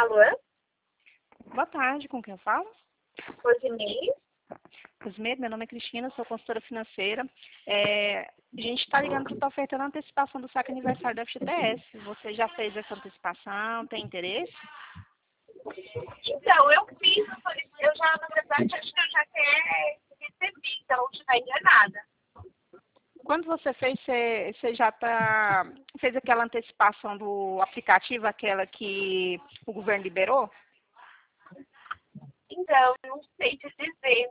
Alô? Boa tarde, com quem eu falo? Rosinei? Cosmedo, meu nome é Cristina, sou consultora financeira. A gente está ligando porque está ofertando a antecipação do saque aniversário da FGTS. Você já fez essa antecipação? Tem interesse? Então, eu fiz, eu já, na verdade, acho que eu já até recebi, então não estiver enganada. Quando você fez, você já fez aquela antecipação do aplicativo, aquela que o governo liberou? Então, eu não sei te dizer.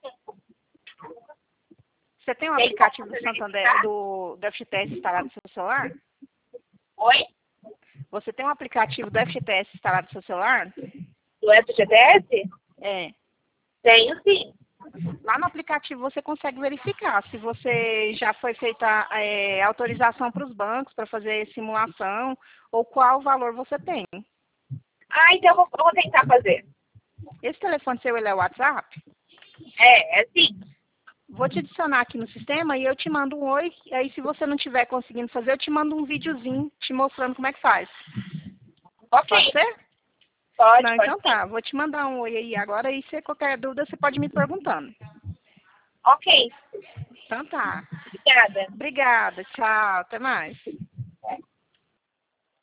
Você tem um Tem aplicativo como do você Santander, verificar? do FGTS instalado no seu celular? Oi? Você tem um aplicativo do FGTS instalado no seu celular? Do FGTS? É. Tenho sim. Lá no aplicativo você consegue verificar se você já foi feita autorização para os bancos para fazer simulação ou qual valor você tem. Ah, então eu vou tentar fazer. Esse telefone seu, ele é o WhatsApp? É sim. Vou te adicionar aqui no sistema e eu te mando um oi. E aí, se você não estiver conseguindo fazer, eu te mando um videozinho te mostrando como é que faz. Ok. Pode ser? Pode Não, então ser. tá. Vou te mandar um oi aí agora e se qualquer dúvida, você pode me perguntando. Ok. Então tá. Obrigada. Obrigada. Tchau. Até mais.